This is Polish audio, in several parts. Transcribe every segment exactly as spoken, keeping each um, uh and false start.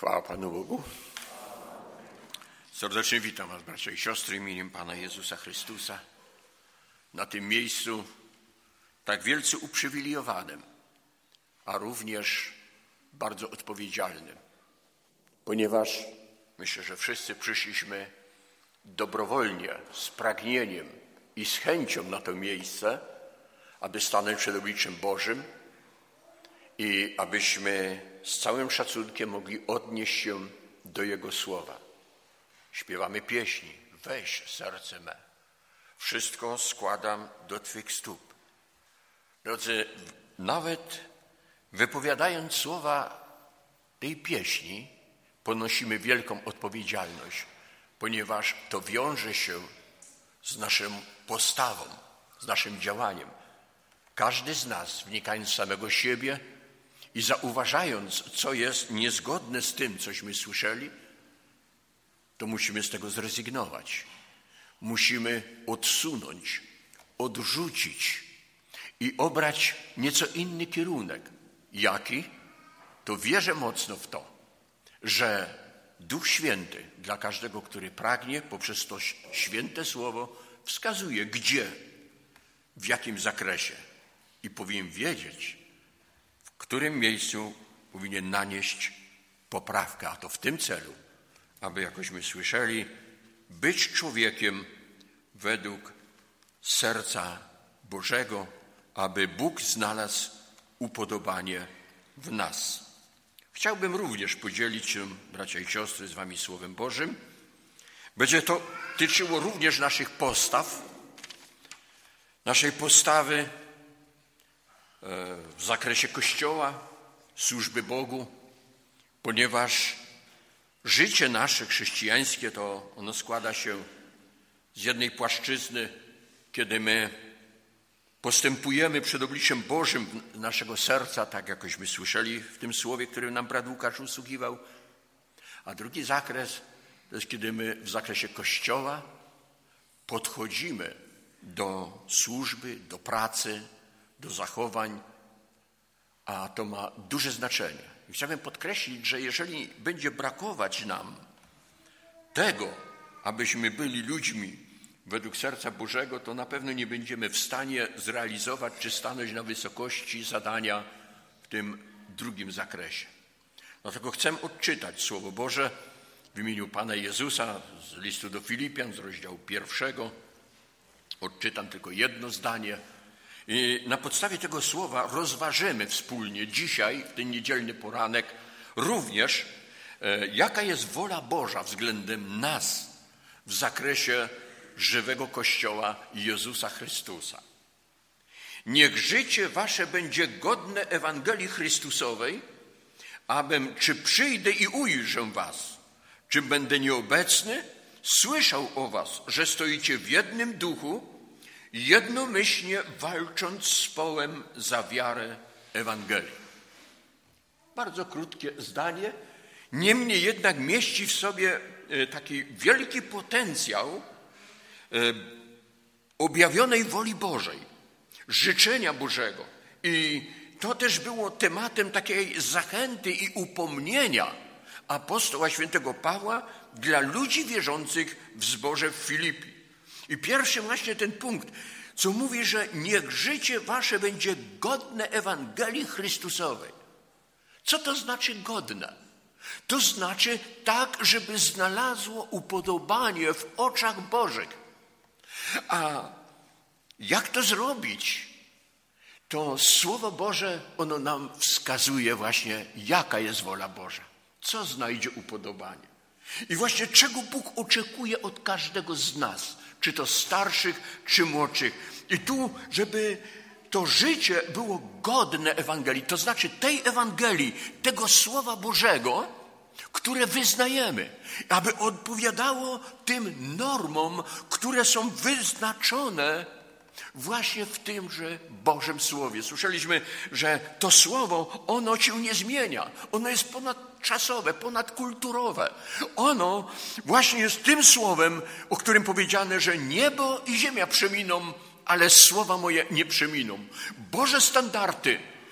Chwała Panu Bogu. Serdecznie witam Was, bracia i siostry, imieniem Pana Jezusa Chrystusa na tym miejscu tak wielce uprzywilejowanym, a również bardzo odpowiedzialnym, ponieważ myślę, że wszyscy przyszliśmy dobrowolnie, z pragnieniem i z chęcią na to miejsce, aby stanąć przed obliczem Bożym i abyśmy z całym szacunkiem mogli odnieść się do Jego słowa. Śpiewamy pieśni: weź serce me, wszystko składam do Twych stóp. Drodzy, nawet wypowiadając słowa tej pieśni, ponosimy wielką odpowiedzialność, ponieważ to wiąże się z naszą postawą, z naszym działaniem. Każdy z nas, wnikając w samego siebie i zauważając, co jest niezgodne z tym, cośmy słyszeli, to musimy z tego zrezygnować. Musimy odsunąć, odrzucić i obrać nieco inny kierunek. Jaki? To wierzę mocno w to, że Duch Święty dla każdego, który pragnie, poprzez to święte słowo wskazuje, gdzie, w jakim zakresie. I powinien wiedzieć, w którym miejscu powinien nanieść poprawkę, a to w tym celu, aby, jakośmy słyszeli, być człowiekiem według serca Bożego, aby Bóg znalazł upodobanie w nas. Chciałbym również podzielić się, bracia i siostry, z wami Słowem Bożym. Będzie to tyczyło również naszych postaw, naszej postawy w zakresie Kościoła, służby Bogu, ponieważ życie nasze chrześcijańskie to ono składa się z jednej płaszczyzny, kiedy my postępujemy przed obliczem Bożym naszego serca, tak jakośmy słyszeli w tym słowie, którym nam brat Łukasz usługiwał, a drugi zakres to jest, kiedy my w zakresie Kościoła podchodzimy do służby, do pracy, do zachowań, a to ma duże znaczenie. I chciałbym podkreślić, że jeżeli będzie brakować nam tego, abyśmy byli ludźmi według serca Bożego, to na pewno nie będziemy w stanie zrealizować czy stanąć na wysokości zadania w tym drugim zakresie. Dlatego chcę odczytać Słowo Boże w imieniu Pana Jezusa z listu do Filipian, z rozdziału pierwszego. Odczytam tylko jedno zdanie. I na podstawie tego słowa rozważymy wspólnie dzisiaj, w ten niedzielny poranek, również e, jaka jest wola Boża względem nas w zakresie żywego Kościoła Jezusa Chrystusa. Niech życie wasze będzie godne Ewangelii Chrystusowej, abym, czy przyjdę i ujrzę was, czy będę nieobecny, słyszał o was, że stoicie w jednym duchu, jednomyślnie walcząc z połem za wiarę Ewangelii. Bardzo krótkie zdanie, niemniej jednak mieści w sobie taki wielki potencjał objawionej woli Bożej, życzenia Bożego. I to też było tematem takiej zachęty i upomnienia apostoła świętego Pawła dla ludzi wierzących w zborze w Filipi. I pierwszy właśnie ten punkt, co mówi, że niech życie wasze będzie godne Ewangelii Chrystusowej. Co to znaczy godne? To znaczy tak, żeby znalazło upodobanie w oczach Bożych. A jak to zrobić? To Słowo Boże, ono nam wskazuje właśnie, jaka jest wola Boża. Co znajdzie upodobanie. I właśnie czego Bóg oczekuje od każdego z nas, czy to starszych, czy młodszych. I tu, żeby to życie było godne Ewangelii, to znaczy tej Ewangelii, tego Słowa Bożego, które wyznajemy, aby odpowiadało tym normom, które są wyznaczone właśnie w tymże Bożym Słowie. Słyszeliśmy, że to Słowo, ono się nie zmienia. Ono jest ponadczasowe, ponadkulturowe. Ono właśnie jest tym Słowem, o którym powiedziane, że niebo i ziemia przeminą, ale słowa moje nie przeminą. Boże standardy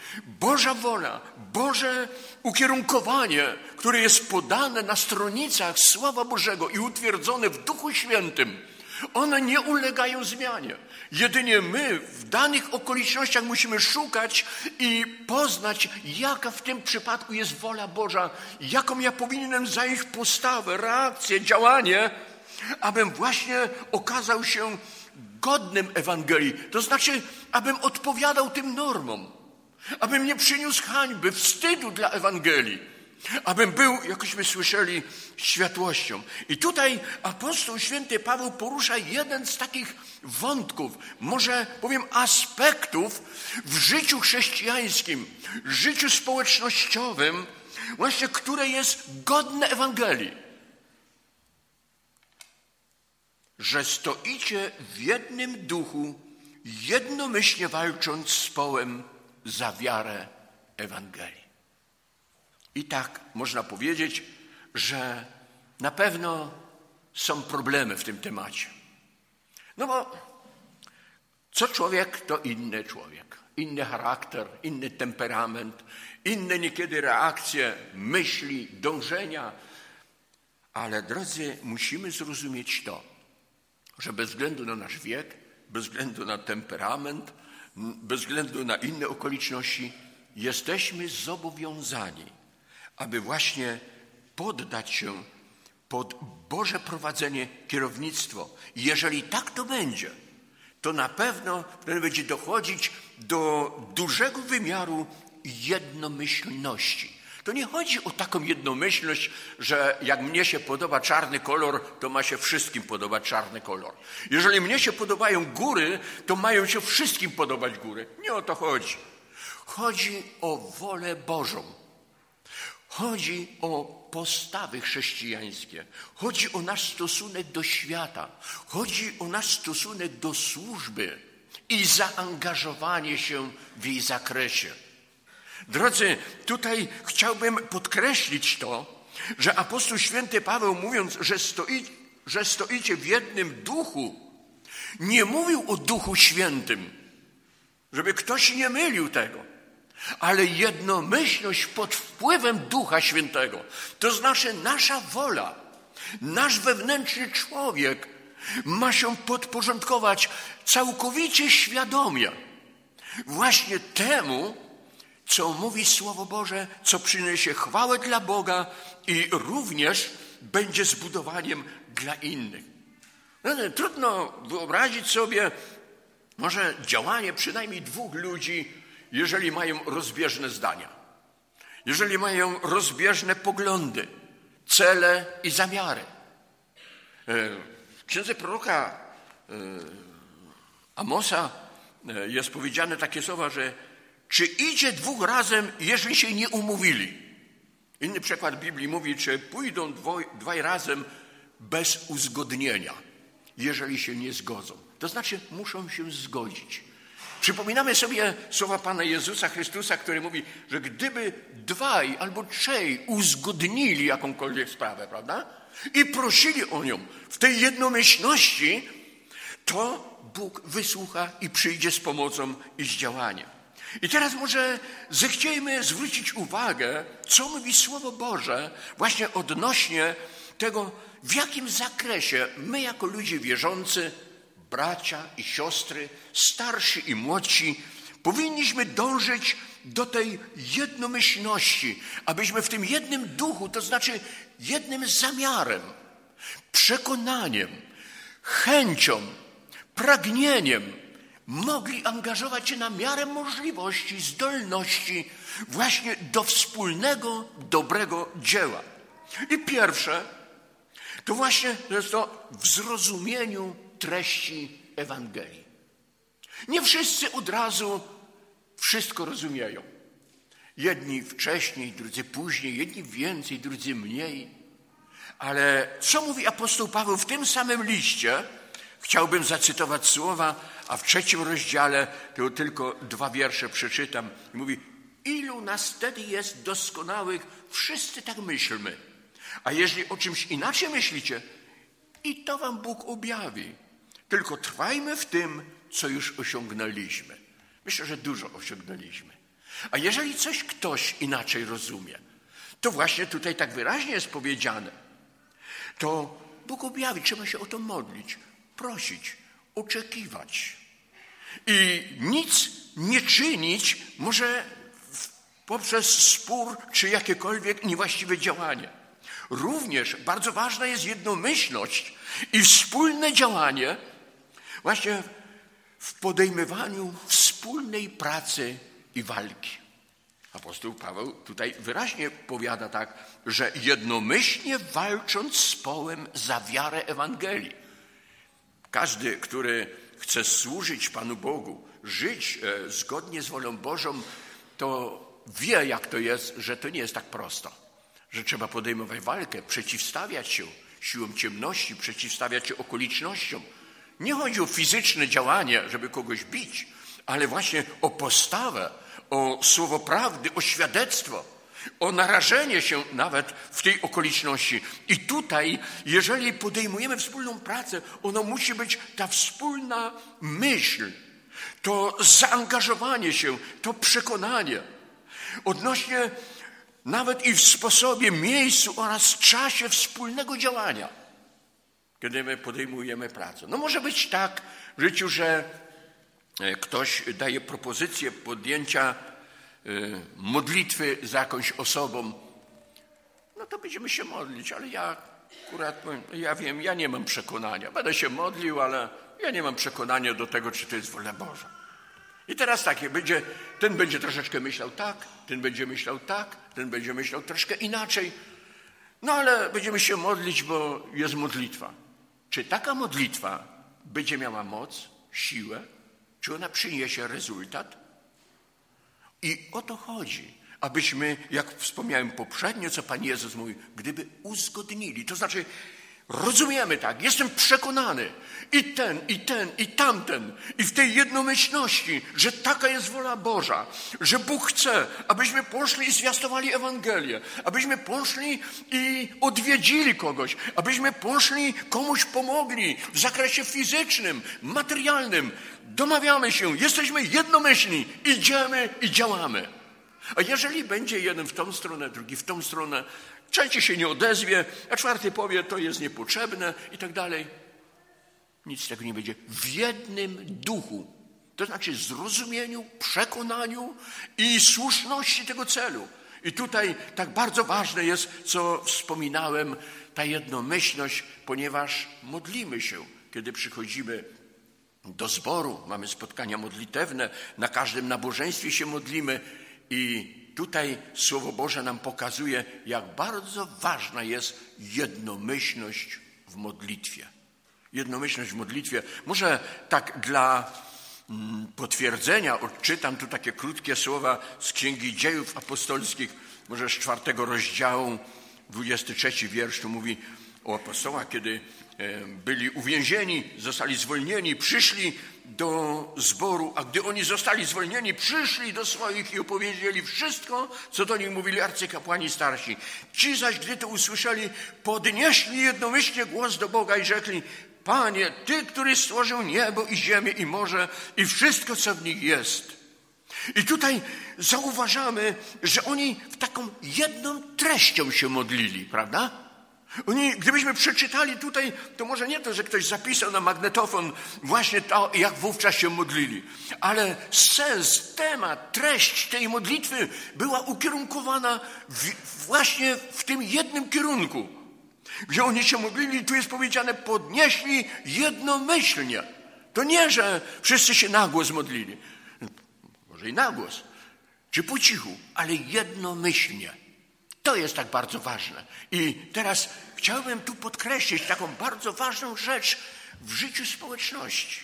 Boża wola, Boże ukierunkowanie, które jest podane na stronicach Słowa Bożego i utwierdzone w Duchu Świętym, one nie ulegają zmianie. Jedynie my w danych okolicznościach musimy szukać i poznać, jaka w tym przypadku jest wola Boża, jaką ja powinienem zająć postawę, reakcję, działanie, abym właśnie okazał się godnym Ewangelii. To znaczy, abym odpowiadał tym normom, abym nie przyniósł hańby, wstydu dla Ewangelii, abym był, jakośmy słyszeli, światłością. I tutaj apostoł święty Paweł porusza jeden z takich wątków, może powiem aspektów w życiu chrześcijańskim, życiu społecznościowym, właśnie które jest godne Ewangelii. Że stoicie w jednym duchu, jednomyślnie walcząc z połem za wiarę Ewangelii. I tak można powiedzieć, że na pewno są problemy w tym temacie. No bo co człowiek, to inny człowiek. Inny charakter, inny temperament, inne niekiedy reakcje, myśli, dążenia. Ale drodzy, musimy zrozumieć to, że bez względu na nasz wiek, bez względu na temperament, bez względu na inne okoliczności, jesteśmy zobowiązani, aby właśnie poddać się pod Boże prowadzenie, kierownictwo. I jeżeli tak to będzie, to na pewno wtedy będzie dochodzić do dużego wymiaru jednomyślności. To nie chodzi o taką jednomyślność, że jak mnie się podoba czarny kolor, to ma się wszystkim podobać czarny kolor. Jeżeli mnie się podobają góry, to mają się wszystkim podobać góry. Nie o to chodzi. Chodzi o wolę Bożą. Chodzi o postawy chrześcijańskie. Chodzi o nasz stosunek do świata. Chodzi o nasz stosunek do służby i zaangażowanie się w jej zakresie. Drodzy, tutaj chciałbym podkreślić to, że apostoł święty Paweł, mówiąc, że, stoi, że stoicie w jednym duchu, nie mówił o Duchu Świętym, żeby ktoś nie mylił tego, ale jednomyślność pod wpływem Ducha Świętego. To znaczy nasza wola, nasz wewnętrzny człowiek ma się podporządkować całkowicie świadomie właśnie temu, co mówi Słowo Boże, co przyniesie chwałę dla Boga i również będzie zbudowaniem dla innych. No, trudno wyobrazić sobie może działanie przynajmniej dwóch ludzi, jeżeli mają rozbieżne zdania, jeżeli mają rozbieżne poglądy, cele i zamiary. W księdze proroka Amosa jest powiedziane takie słowa, że czy idzie dwóch razem, jeżeli się nie umówili? Inny przekład Biblii mówi, czy pójdą dwoj, dwaj razem bez uzgodnienia, jeżeli się nie zgodzą. To znaczy muszą się zgodzić. Przypominamy sobie słowa Pana Jezusa Chrystusa, który mówi, że gdyby dwaj albo trzej uzgodnili jakąkolwiek sprawę, prawda? I prosili o nią w tej jednomyślności, to Bóg wysłucha i przyjdzie z pomocą i z działaniem. I teraz może zechciejmy zwrócić uwagę, co mówi Słowo Boże właśnie odnośnie tego, w jakim zakresie my jako ludzie wierzący, bracia i siostry, starsi i młodsi, powinniśmy dążyć do tej jednomyślności, abyśmy w tym jednym duchu, to znaczy jednym zamiarem, przekonaniem, chęcią, pragnieniem mogli angażować się na miarę możliwości, zdolności właśnie do wspólnego, dobrego dzieła. I pierwsze, to właśnie jest to w zrozumieniu treści Ewangelii. Nie wszyscy od razu wszystko rozumieją. Jedni wcześniej, drudzy później, jedni więcej, drudzy mniej. Ale co mówi apostoł Paweł w tym samym liście? Chciałbym zacytować słowa, a w trzecim rozdziale to tylko dwa wiersze przeczytam. I mówi, ilu nas wtedy jest doskonałych, wszyscy tak myślmy. A jeżeli o czymś inaczej myślicie, i to wam Bóg objawi. Tylko trwajmy w tym, co już osiągnęliśmy. Myślę, że dużo osiągnęliśmy. A jeżeli coś ktoś inaczej rozumie, to właśnie tutaj tak wyraźnie jest powiedziane, to Bóg objawi, trzeba się o to modlić, prosić, oczekiwać. I nic nie czynić może poprzez spór czy jakiekolwiek niewłaściwe działanie. Również bardzo ważna jest jednomyślność i wspólne działanie właśnie w podejmowaniu wspólnej pracy i walki. Apostoł Paweł tutaj wyraźnie powiada tak, że jednomyślnie walcząc z połem za wiarę Ewangelii. Każdy, który chce służyć Panu Bogu, żyć e, zgodnie z wolą Bożą, to wie, jak to jest, że to nie jest tak prosto. Że trzeba podejmować walkę, przeciwstawiać się siłom ciemności, przeciwstawiać się okolicznościom. Nie chodzi o fizyczne działanie, żeby kogoś bić, ale właśnie o postawę, o słowo prawdy, o świadectwo, o narażenie się nawet w tej okoliczności. I tutaj, jeżeli podejmujemy wspólną pracę, ono musi być ta wspólna myśl, to zaangażowanie się, to przekonanie odnośnie nawet i w sposobie, miejscu oraz czasie wspólnego działania, kiedy my podejmujemy pracę. No może być tak w życiu, że ktoś daje propozycję podjęcia modlitwy za jakąś osobą, no to będziemy się modlić, ale ja akurat powiem, ja wiem, ja nie mam przekonania. Będę się modlił, ale ja nie mam przekonania do tego, czy to jest wola Boża. I teraz tak, będzie, ten będzie troszeczkę myślał tak, ten będzie myślał tak, ten będzie myślał troszkę inaczej. No ale będziemy się modlić, bo jest modlitwa. Czy taka modlitwa będzie miała moc, siłę? Czy ona przyniesie rezultat? I o to chodzi, abyśmy, jak wspomniałem poprzednio, co Pan Jezus mówił, gdyby uzgodnili, to znaczy rozumiemy tak, jestem przekonany i ten, i ten, i tamten, i w tej jednomyślności, że taka jest wola Boża, że Bóg chce, abyśmy poszli i zwiastowali Ewangelię, abyśmy poszli i odwiedzili kogoś, abyśmy poszli, komuś pomogli w zakresie fizycznym, materialnym. Domawiamy się, jesteśmy jednomyślni, idziemy i działamy. A jeżeli będzie jeden w tą stronę, drugi w tą stronę, trzeci się nie odezwie, a czwarty powie, to jest niepotrzebne i tak dalej. Nic z tego nie będzie. W jednym duchu, to znaczy zrozumieniu, przekonaniu i słuszności tego celu. I tutaj tak bardzo ważne jest, co wspominałem, ta jednomyślność, ponieważ modlimy się, kiedy przychodzimy do zboru, mamy spotkania modlitewne, na każdym nabożeństwie się modlimy i tutaj Słowo Boże nam pokazuje, jak bardzo ważna jest jednomyślność w modlitwie. Jednomyślność w modlitwie. Może tak dla mm, potwierdzenia odczytam tu takie krótkie słowa z Księgi Dziejów Apostolskich, może z czwartego rozdziału, dwudziesty trzeci wiersz, tu mówi o apostołach, kiedy byli uwięzieni, zostali zwolnieni, przyszli do zboru, a gdy oni zostali zwolnieni, przyszli do swoich i opowiedzieli wszystko, co do nich mówili arcykapłani starsi. Ci zaś, gdy to usłyszeli, podnieśli jednomyślnie głos do Boga i rzekli: Panie, Ty, który stworzył niebo i ziemię i morze i wszystko, co w nich jest. I tutaj zauważamy, że oni w taką jedną treścią się modlili, prawda? Oni, gdybyśmy przeczytali tutaj, to może nie to, że ktoś zapisał na magnetofon właśnie to, jak wówczas się modlili, ale sens, temat, treść tej modlitwy była ukierunkowana w, właśnie w tym jednym kierunku. Gdzie oni się modlili, tu jest powiedziane, podnieśli jednomyślnie. To nie, że wszyscy się na głos modlili. Może i na głos, czy po cichu, ale jednomyślnie. To jest tak bardzo ważne. I teraz chciałbym tu podkreślić taką bardzo ważną rzecz w życiu społeczności.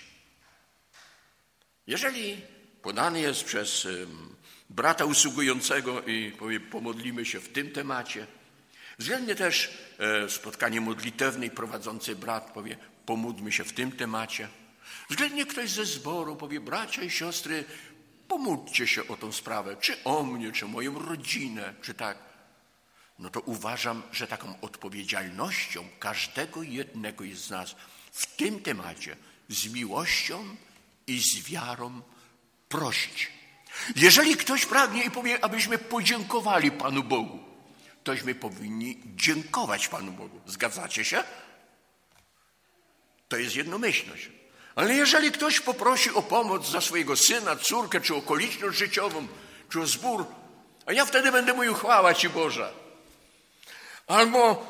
Jeżeli podany jest przez brata usługującego i powie, pomodlimy się w tym temacie, względnie też spotkanie modlitewne i prowadzący brat powie, pomódlmy się w tym temacie. Względnie ktoś ze zboru powie, bracia i siostry, pomódlcie się o tą sprawę, czy o mnie, czy o moją rodzinę, czy tak. No to uważam, że taką odpowiedzialnością każdego jednego z nas w tym temacie z miłością i z wiarą prosić. Jeżeli ktoś pragnie i powie, abyśmy podziękowali Panu Bogu, tośmy powinni dziękować Panu Bogu. Zgadzacie się? To jest jednomyślność. Ale jeżeli ktoś poprosi o pomoc za swojego syna, córkę, czy okoliczność życiową, czy o zbór, a ja wtedy będę mówił chwała Ci Boże. Albo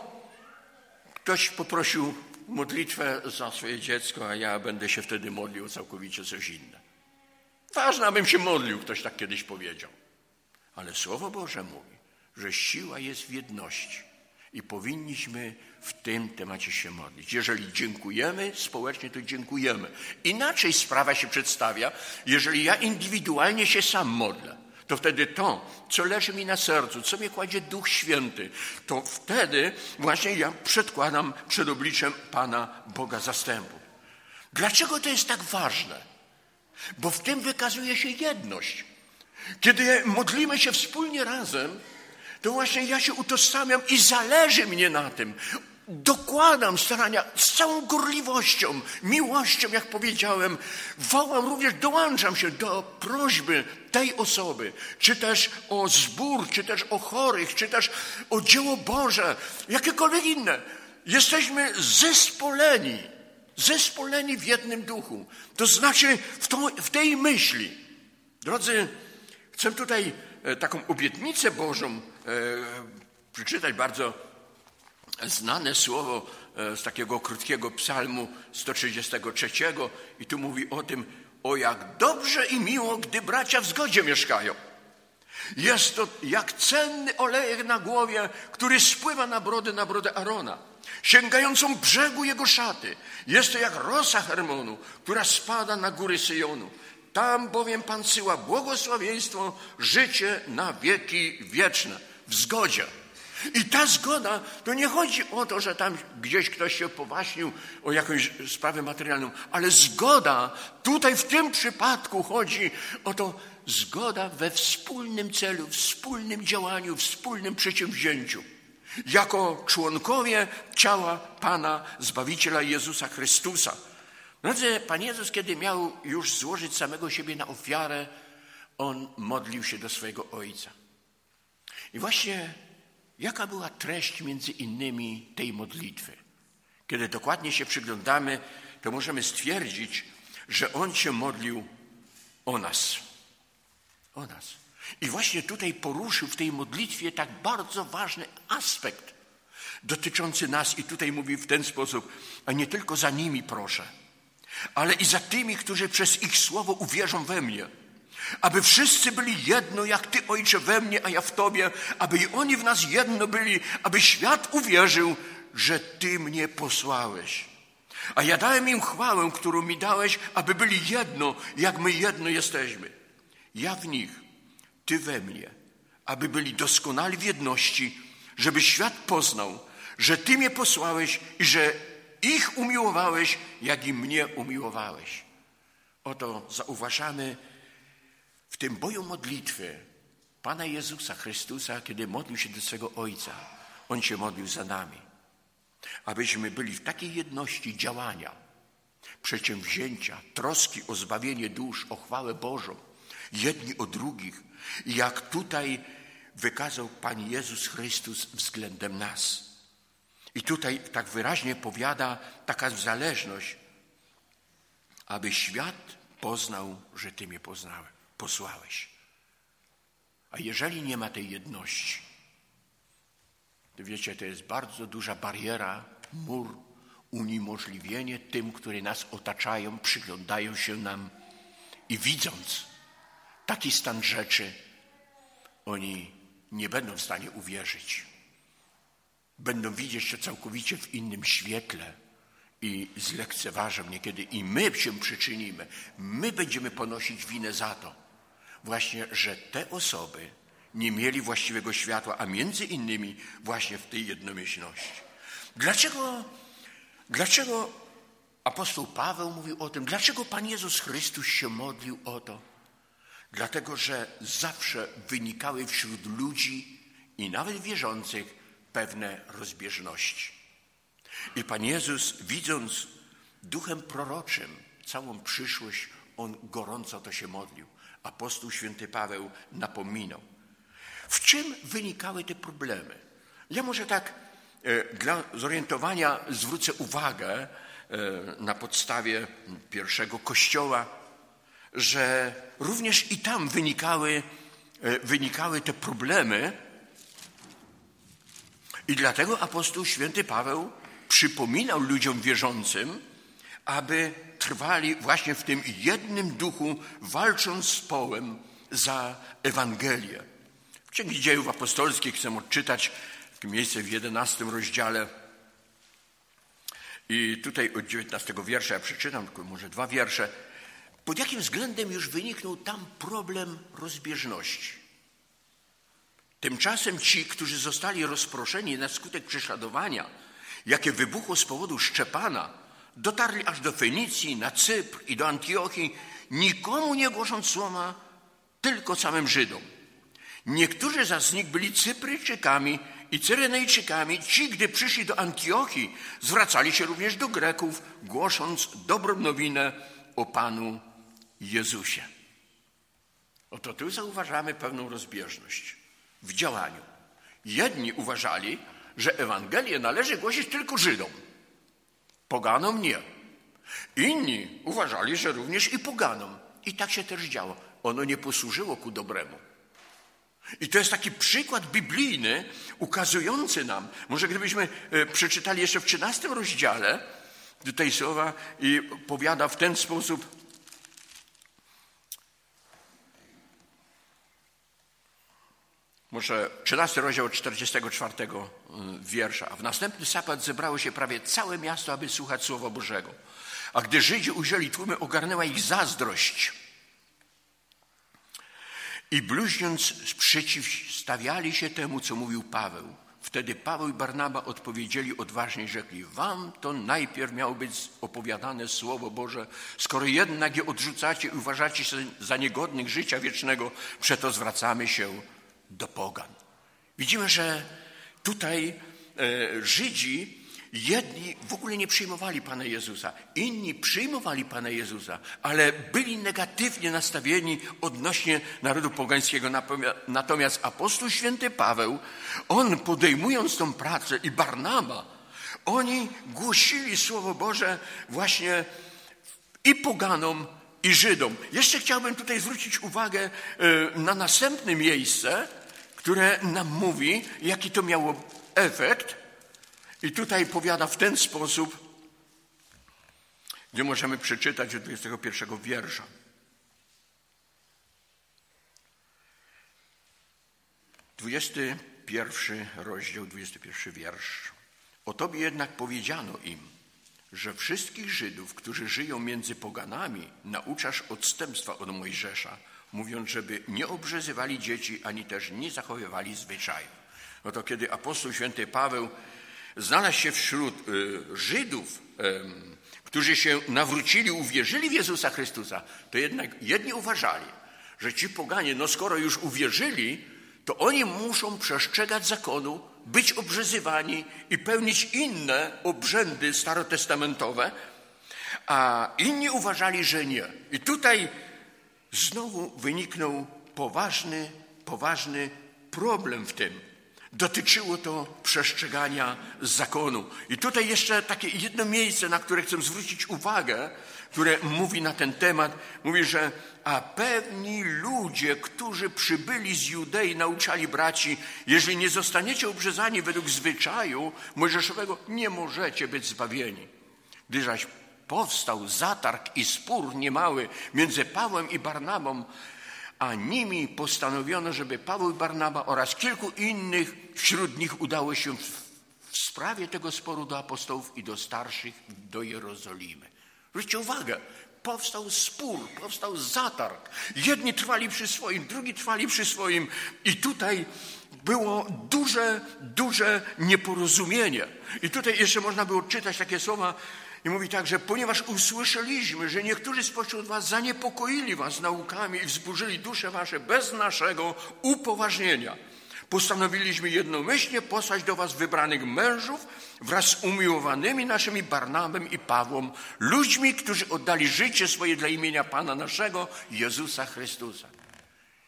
ktoś poprosił modlitwę za swoje dziecko, a ja będę się wtedy modlił o całkowicie coś inne. Ważne, abym się modlił, ktoś tak kiedyś powiedział. Ale Słowo Boże mówi, że siła jest w jedności i powinniśmy w tym temacie się modlić. Jeżeli dziękujemy społecznie, to dziękujemy. Inaczej sprawa się przedstawia, jeżeli ja indywidualnie się sam modlę, to wtedy to, co leży mi na sercu, co mnie kładzie Duch Święty, to wtedy właśnie ja przedkładam przed obliczem Pana Boga zastępów. Dlaczego to jest tak ważne? Bo w tym wykazuje się jedność. Kiedy modlimy się wspólnie razem, to właśnie ja się utożsamiam i zależy mnie na tym. Dokładam starania z całą gorliwością, miłością, jak powiedziałem. Wołam również, dołączam się do prośby tej osoby, czy też o zbór, czy też o chorych, czy też o dzieło Boże, jakiekolwiek inne. Jesteśmy zespoleni, zespoleni w jednym duchu. To znaczy w, to, w tej myśli. Drodzy, chcę tutaj taką obietnicę Bożą e, przeczytać, bardzo znane słowo z takiego krótkiego psalmu sto trzydziestego trzeciego i tu mówi o tym, o jak dobrze i miło, gdy bracia w zgodzie mieszkają. Jest to jak cenny olejek na głowie, który spływa na brodę, na brodę Arona, sięgającą brzegu jego szaty. Jest to jak rosa Hermonu, która spada na góry Syjonu. Tam bowiem Pan syła błogosławieństwo, życie na wieki wieczne. W zgodzie. I ta zgoda, to nie chodzi o to, że tam gdzieś ktoś się powaśnił o jakąś sprawę materialną, ale zgoda, tutaj w tym przypadku chodzi o to, zgoda we wspólnym celu, wspólnym działaniu, wspólnym przedsięwzięciu. Jako członkowie ciała Pana Zbawiciela Jezusa Chrystusa. Drodzy, Pan Jezus, kiedy miał już złożyć samego siebie na ofiarę, On modlił się do swojego Ojca. I właśnie jaka była treść między innymi tej modlitwy? Kiedy dokładnie się przyglądamy, to możemy stwierdzić, że On się modlił o nas. O nas. I właśnie tutaj poruszył w tej modlitwie tak bardzo ważny aspekt dotyczący nas. I tutaj mówi w ten sposób, a nie tylko za nimi proszę, ale i za tymi, którzy przez ich słowo uwierzą we mnie. Aby wszyscy byli jedno, jak Ty, Ojcze, we mnie, a ja w Tobie, aby i oni w nas jedno byli, aby świat uwierzył, że Ty mnie posłałeś. A ja dałem im chwałę, którą mi dałeś, aby byli jedno, jak my jedno jesteśmy. Ja w nich, Ty we mnie, aby byli doskonali w jedności, żeby świat poznał, że Ty mnie posłałeś i że ich umiłowałeś, jak i mnie umiłowałeś. Oto zauważamy w tym boju modlitwy Pana Jezusa Chrystusa, kiedy modlił się do swego Ojca, On się modlił za nami. Abyśmy byli w takiej jedności działania, przedsięwzięcia, troski o zbawienie dusz, o chwałę Bożą, jedni o drugich. I jak tutaj wykazał Pan Jezus Chrystus względem nas. I tutaj tak wyraźnie powiada taka zależność, aby świat poznał, że Ty mnie poznałeś, posłałeś. A jeżeli nie ma tej jedności, to wiecie, to jest bardzo duża bariera, mur, uniemożliwienie tym, którzy nas otaczają, przyglądają się nam i widząc taki stan rzeczy, oni nie będą w stanie uwierzyć. Będą widzieć to całkowicie w innym świetle i zlekceważą niekiedy. I my się przyczynimy. My będziemy ponosić winę za to. Właśnie, że te osoby nie mieli właściwego światła, a między innymi właśnie w tej jednomyślności. Dlaczego, dlaczego apostoł Paweł mówił o tym? Dlaczego Pan Jezus Chrystus się modlił o to? Dlatego, że zawsze wynikały wśród ludzi i nawet wierzących pewne rozbieżności. I Pan Jezus, widząc duchem proroczym całą przyszłość, On gorąco to się modlił, apostoł święty Paweł napominał. W czym wynikały te problemy? Ja może tak dla zorientowania zwrócę uwagę na podstawie pierwszego Kościoła, że również i tam wynikały, wynikały te problemy i dlatego apostoł święty Paweł przypominał ludziom wierzącym, aby trwali właśnie w tym jednym duchu, walcząc z Połem za Ewangelię. W Księgi Dziejów Apostolskich chcę odczytać miejsce w jedenastym rozdziale i tutaj od dziewiętnastego wiersza ja przeczytam, tylko może dwa wiersze. Pod jakim względem już wyniknął tam problem rozbieżności? Tymczasem ci, którzy zostali rozproszeni na skutek prześladowania, jakie wybuchło z powodu Szczepana, dotarli aż do Fenicji, na Cypr i do Antiochii, nikomu nie głosząc słowa, tylko samym Żydom. Niektórzy zaś z nich byli Cypryjczykami i Cyrenejczykami. Ci, gdy przyszli do Antiochii, zwracali się również do Greków, głosząc dobrą nowinę o Panu Jezusie. Oto tu zauważamy pewną rozbieżność w działaniu. Jedni uważali, że Ewangelię należy głosić tylko Żydom, poganom nie. Inni uważali, że również i poganom. I tak się też działo. Ono nie posłużyło ku dobremu. I to jest taki przykład biblijny, ukazujący nam, może gdybyśmy przeczytali jeszcze w trzynastym rozdziale tej słowa i powiada w ten sposób: może trzynasty rozdział od czterdziestego czwartego wiersza. A w następny sabat zebrało się prawie całe miasto, aby słuchać Słowa Bożego. A gdy Żydzi ujrzeli tłumy, ogarnęła ich zazdrość. I bluźniąc sprzeciwstawiali się temu, co mówił Paweł. Wtedy Paweł i Barnaba odpowiedzieli odważnie i rzekli: wam to najpierw miało być opowiadane Słowo Boże, skoro jednak je odrzucacie i uważacie się za niegodnych życia wiecznego, przeto zwracamy się do pogan. Widzimy, że tutaj e, Żydzi jedni w ogóle nie przyjmowali Pana Jezusa, inni przyjmowali Pana Jezusa, ale byli negatywnie nastawieni odnośnie narodu pogańskiego. Natomiast apostoł święty Paweł, on podejmując tą pracę, i Barnaba, oni głosili Słowo Boże właśnie i poganom, i Żydom. Jeszcze chciałbym tutaj zwrócić uwagę na następne miejsce, które nam mówi, jaki to miało efekt. I tutaj powiada w ten sposób, gdzie możemy przeczytać od dwudziestego pierwszego wiersza. dwudziesty pierwszy rozdział, dwudziesty pierwszy wiersz. O tobie jednak powiedziano im, że wszystkich Żydów, którzy żyją między poganami, nauczasz odstępstwa od Mojżesza, mówiąc, żeby nie obrzezywali dzieci, ani też nie zachowywali zwyczaju. Oto kiedy apostoł święty Paweł znalazł się wśród y, Żydów, y, którzy się nawrócili, uwierzyli w Jezusa Chrystusa, to jednak jedni uważali, że ci poganie, no skoro już uwierzyli, to oni muszą przestrzegać zakonu, być obrzezywani i pełnić inne obrzędy starotestamentowe, a inni uważali, że nie. I tutaj znowu wyniknął poważny, poważny problem w tym. Dotyczyło to przestrzegania zakonu. I tutaj jeszcze takie jedno miejsce, na które chcę zwrócić uwagę, które mówi na ten temat, mówi, że a pewni ludzie, którzy przybyli z Judei, nauczali braci, jeżeli nie zostaniecie obrzezani według zwyczaju mojżeszowego, nie możecie być zbawieni. Gdy zaś powstał zatarg i spór niemały między Pawłem i Barnabą, a nimi postanowiono, żeby Paweł i Barnaba oraz kilku innych wśród nich udało się w, w sprawie tego sporu do apostołów i do starszych do Jerozolimy. Zwróćcie uwagę, powstał spór, powstał zatarg. Jedni trwali przy swoim, drugi trwali przy swoim i tutaj było duże, duże nieporozumienie. I tutaj jeszcze można było czytać takie słowa i mówi tak, że ponieważ usłyszeliśmy, że niektórzy spośród was zaniepokoili was naukami i wzburzyli dusze wasze bez naszego upoważnienia, postanowiliśmy jednomyślnie posłać do was wybranych mężów wraz z umiłowanymi naszymi Barnabem i Pawłem, ludźmi, którzy oddali życie swoje dla imienia Pana naszego, Jezusa Chrystusa.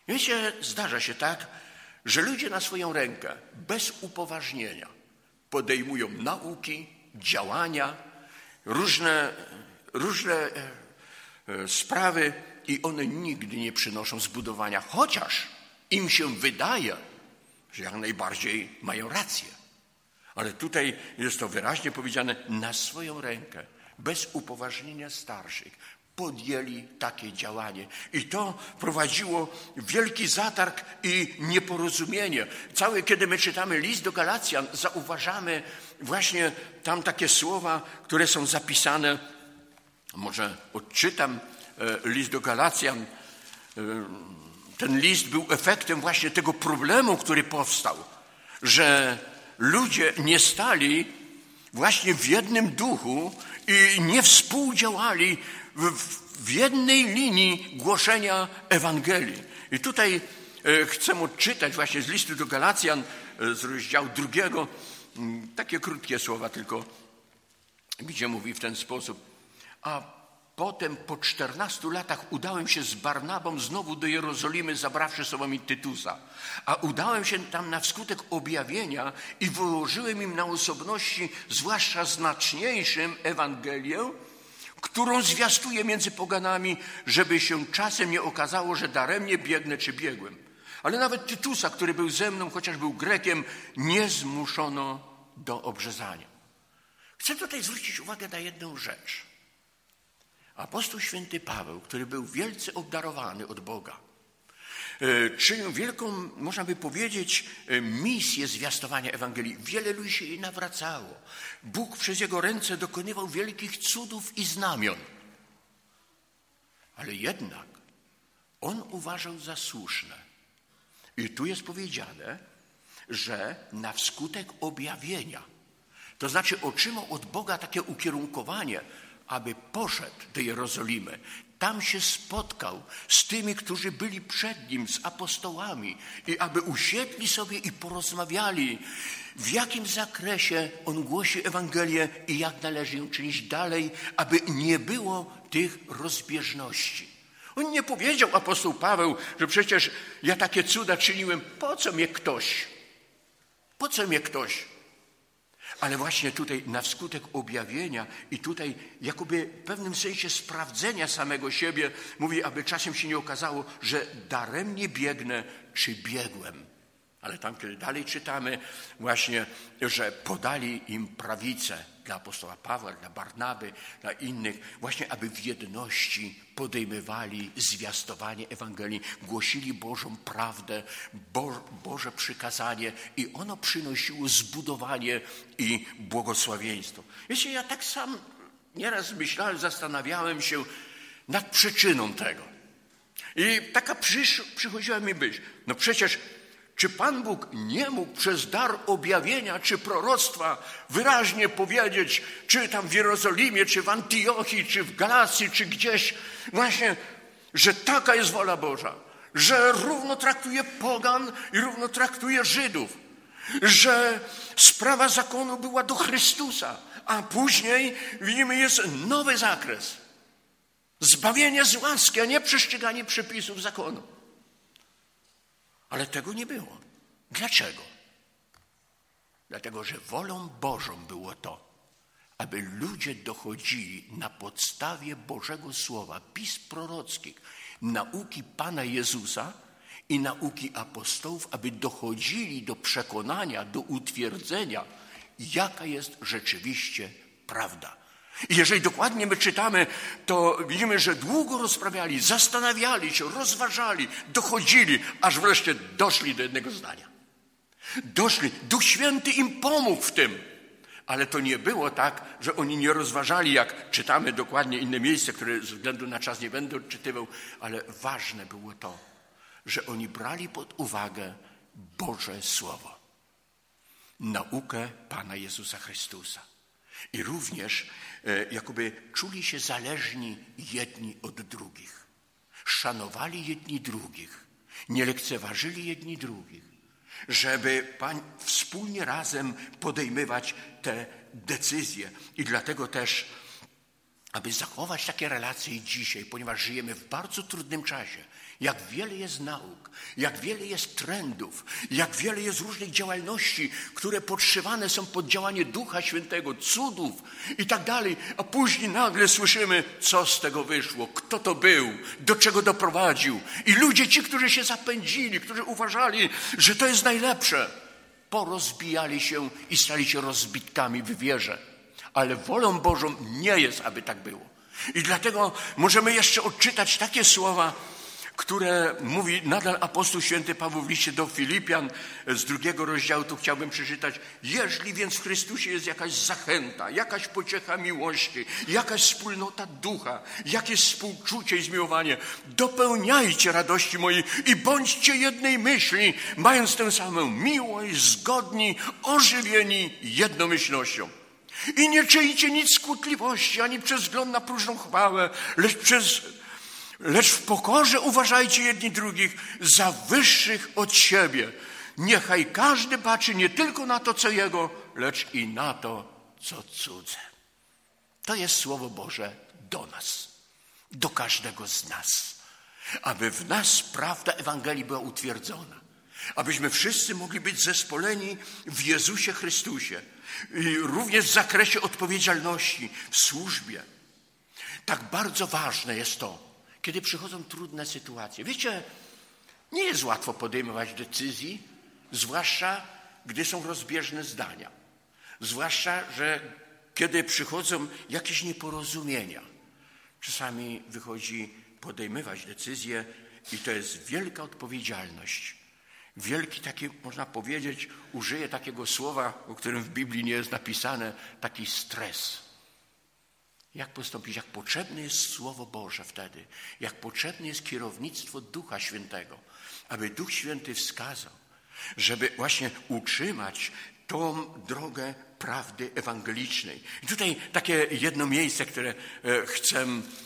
Wiecie, zdarza się tak, że ludzie na swoją rękę, bez upoważnienia, podejmują nauki, działania, różne, różne sprawy i one nigdy nie przynoszą zbudowania, chociaż im się wydaje, że jak najbardziej mają rację. Ale tutaj jest to wyraźnie powiedziane, na swoją rękę, bez upoważnienia starszych, podjęli takie działanie. I to prowadziło wielki zatarg i nieporozumienie. Cały, kiedy my czytamy list do Galacjan, zauważamy właśnie tam takie słowa, które są zapisane. Może odczytam list do Galacjan. Ten list był efektem właśnie tego problemu, który powstał, że ludzie nie stali właśnie w jednym duchu i nie współdziałali w, w jednej linii głoszenia Ewangelii. I tutaj chcę odczytać właśnie z listu do Galacjan, z rozdziału drugiego, takie krótkie słowa tylko, gdzie mówi w ten sposób. A potem po czternastu latach udałem się z Barnabą znowu do Jerozolimy, zabrawszy sobą i Tytusa. A udałem się tam na wskutek objawienia i wyłożyłem im na osobności, zwłaszcza znaczniejszym, Ewangelię, którą zwiastuję między poganami, żeby się czasem nie okazało, że daremnie biegnę czy biegłem. Ale nawet Tytusa, który był ze mną, chociaż był Grekiem, nie zmuszono do obrzezania. Chcę tutaj zwrócić uwagę na jedną rzecz. Apostoł święty Paweł, który był wielce obdarowany od Boga, czynił wielką, można by powiedzieć, misję zwiastowania Ewangelii. Wiele ludzi się jej nawracało. Bóg przez jego ręce dokonywał wielkich cudów i znamion. Ale jednak on uważał za słuszne. I tu jest powiedziane, że na wskutek objawienia, to znaczy otrzymał od Boga takie ukierunkowanie, aby poszedł do Jerozolimy. Tam się spotkał z tymi, którzy byli przed nim, z apostołami i aby usiedli sobie i porozmawiali, w jakim zakresie on głosi Ewangelię i jak należy ją czynić dalej, aby nie było tych rozbieżności. On nie powiedział, apostoł Paweł, że przecież ja takie cuda czyniłem, po co mnie ktoś? Po co mnie ktoś? Ale właśnie tutaj na wskutek objawienia i tutaj jakoby w pewnym sensie sprawdzenia samego siebie mówi, aby czasem się nie okazało, że daremnie biegnę, czy biegłem. Ale tam, kiedy dalej czytamy właśnie, że podali im prawicę dla apostoła Pawła, dla Barnaby, dla innych, właśnie aby w jedności podejmowali zwiastowanie Ewangelii, głosili Bożą prawdę, Bo, Boże przykazanie i ono przynosiło zbudowanie i błogosławieństwo. Wiecie, ja tak sam nieraz myślałem, zastanawiałem się nad przyczyną tego. I taka przysz, przychodziła mi myśl, no przecież czy Pan Bóg nie mógł przez dar objawienia czy proroctwa wyraźnie powiedzieć, czy tam w Jerozolimie, czy w Antiochii, czy w Galacji, czy gdzieś, właśnie, że taka jest wola Boża, że równo traktuje pogan i równo traktuje Żydów, że sprawa zakonu była do Chrystusa, a później widzimy jest nowy zakres. Zbawienie z łaski, a nie przestrzeganie przepisów zakonu. Ale tego nie było. Dlaczego? Dlatego, że wolą Bożą było to, aby ludzie dochodzili na podstawie Bożego Słowa, pism prorockich, nauki Pana Jezusa i nauki apostołów, aby dochodzili do przekonania, do utwierdzenia, jaka jest rzeczywiście prawda. I jeżeli dokładnie my czytamy, to widzimy, że długo rozprawiali, zastanawiali się, rozważali, dochodzili, aż wreszcie doszli do jednego zdania. Doszli, Duch Święty im pomógł w tym. Ale to nie było tak, że oni nie rozważali, jak czytamy dokładnie inne miejsce, które ze względu na czas nie będę odczytywał, ale ważne było to, że oni brali pod uwagę Boże Słowo, naukę Pana Jezusa Chrystusa. I również e, jakoby czuli się zależni jedni od drugich. Szanowali jedni drugich. Nie lekceważyli jedni drugich. Żeby pań, wspólnie razem podejmować te decyzje. I dlatego też, aby zachować takie relacje dzisiaj, ponieważ żyjemy w bardzo trudnym czasie. Jak wiele jest nauk, jak wiele jest trendów, jak wiele jest różnych działalności, które podszywane są pod działanie Ducha Świętego, cudów i tak dalej, a później nagle słyszymy, co z tego wyszło, kto to był, do czego doprowadził. I ludzie ci, którzy się zapędzili, którzy uważali, że to jest najlepsze, porozbijali się i stali się rozbitkami w wierze. Ale wolą Bożą nie jest, aby tak było. I dlatego możemy jeszcze odczytać takie słowa, które mówi nadal apostoł święty Paweł w liście do Filipian z drugiego rozdziału, tu chciałbym przeczytać. Jeśli więc w Chrystusie jest jakaś zachęta, jakaś pociecha miłości, jakaś wspólnota ducha, jakieś współczucie i zmiłowanie, dopełniajcie radości mojej i bądźcie jednej myśli, mając tę samą miłość, zgodni, ożywieni jednomyślnością. I nie czyjcie nic skutliwości, ani przez wzgląd na próżną chwałę, lecz przez Lecz w pokorze uważajcie jedni drugich za wyższych od siebie. Niechaj każdy patrzy nie tylko na to, co jego, lecz i na to, co cudze. To jest Słowo Boże do nas, do każdego z nas. Aby w nas prawda Ewangelii była utwierdzona. Abyśmy wszyscy mogli być zespoleni w Jezusie Chrystusie. I również w zakresie odpowiedzialności w służbie. Tak bardzo ważne jest to, kiedy przychodzą trudne sytuacje. Wiecie, nie jest łatwo podejmować decyzji, zwłaszcza gdy są rozbieżne zdania. Zwłaszcza, że kiedy przychodzą jakieś nieporozumienia. Czasami wychodzi podejmować decyzje i to jest wielka odpowiedzialność. Wielki taki, można powiedzieć, użyję takiego słowa, o którym w Biblii nie jest napisane, taki stres. Jak postąpić? Jak potrzebne jest Słowo Boże wtedy. Jak potrzebne jest kierownictwo Ducha Świętego. Aby Duch Święty wskazał, żeby właśnie utrzymać tą drogę prawdy ewangelicznej. I tutaj takie jedno miejsce, które chcę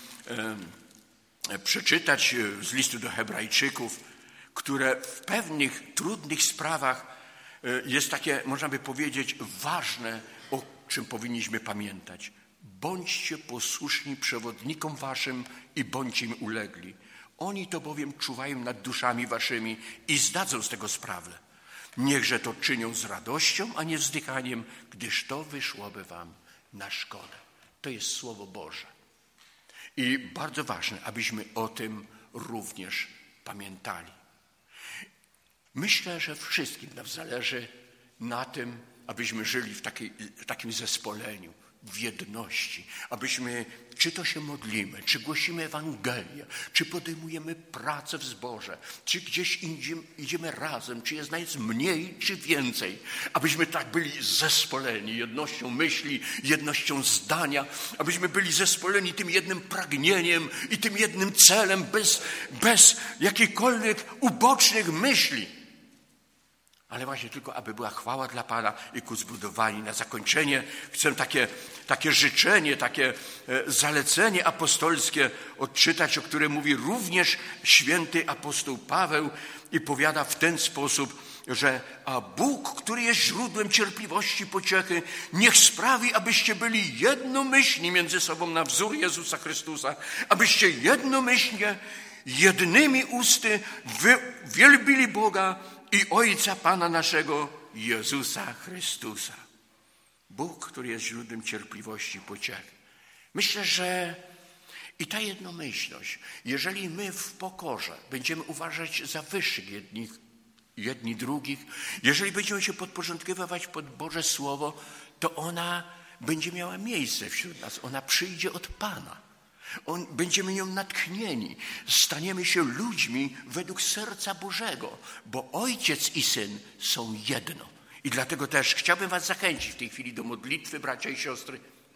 przeczytać z listu do Hebrajczyków, które w pewnych trudnych sprawach jest takie, można by powiedzieć, ważne, o czym powinniśmy pamiętać. Bądźcie posłuszni przewodnikom waszym i bądźcie im ulegli. Oni to bowiem czuwają nad duszami waszymi i zdadzą z tego sprawę. Niechże to czynią z radością, a nie wzdychaniem, gdyż to wyszłoby wam na szkodę. To jest Słowo Boże. I bardzo ważne, abyśmy o tym również pamiętali. Myślę, że wszystkim nam zależy na tym, abyśmy żyli w, takiej, w takim zespoleniu, w jedności, abyśmy, czy to się modlimy, czy głosimy Ewangelię, czy podejmujemy pracę w zborze, czy gdzieś idziemy, idziemy razem, czy jest nas mniej, czy więcej, abyśmy tak byli zespoleni jednością myśli, jednością zdania, abyśmy byli zespoleni tym jednym pragnieniem i tym jednym celem, bez, bez jakichkolwiek ubocznych myśli. Ale właśnie tylko, aby była chwała dla Pana i ku zbudowaniu. Na zakończenie chcę takie, takie życzenie, takie zalecenie apostolskie odczytać, o którym mówi również święty apostoł Paweł i powiada w ten sposób, że a Bóg, który jest źródłem cierpliwości, pociechy, niech sprawi, abyście byli jednomyślni między sobą na wzór Jezusa Chrystusa, abyście jednomyślnie, jednymi usty wielbili Boga i Ojca Pana naszego, Jezusa Chrystusa. Bóg, który jest źródłem cierpliwości i pociechy. Myślę, że i ta jednomyślność, jeżeli my w pokorze będziemy uważać za wyższych jedni, jedni drugich, jeżeli będziemy się podporządkowywać pod Boże Słowo, to ona będzie miała miejsce wśród nas. Ona przyjdzie od Pana. On, będziemy nią natchnieni. Staniemy się ludźmi według serca Bożego, bo Ojciec i Syn są jedno. I dlatego też chciałbym was zachęcić w tej chwili do modlitwy, bracia i siostry,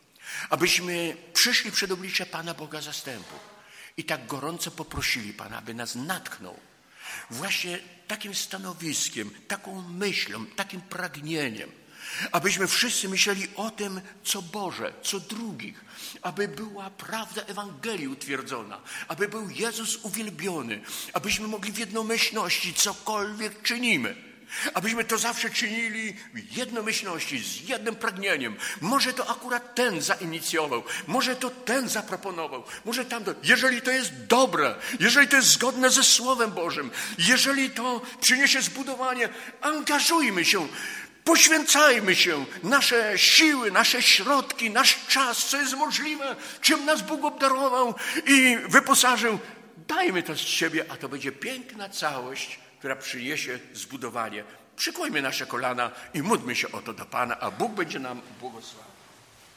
abyśmy przyszli przed oblicze Pana Boga zastępu i tak gorąco poprosili Pana, aby nas natchnął właśnie takim stanowiskiem, taką myślą, takim pragnieniem, abyśmy wszyscy myśleli o tym, co Boże, co drugich, aby była prawda Ewangelii utwierdzona, aby był Jezus uwielbiony, abyśmy mogli w jednomyślności cokolwiek czynimy, Abyśmy to zawsze czynili w jednomyślności, z jednym pragnieniem. Może to akurat ten zainicjował, może to ten zaproponował, może tamto. Jeżeli to jest dobre, jeżeli to jest zgodne ze Słowem Bożym, jeżeli to przyniesie zbudowanie, angażujmy się, poświęcajmy się, nasze siły, nasze środki, nasz czas, co jest możliwe, czym nas Bóg obdarował i wyposażył. Dajmy to z siebie, a to będzie piękna całość, która przyniesie zbudowanie. Przykładźmy nasze kolana i módlmy się o to do Pana, a Bóg będzie nam błogosławił.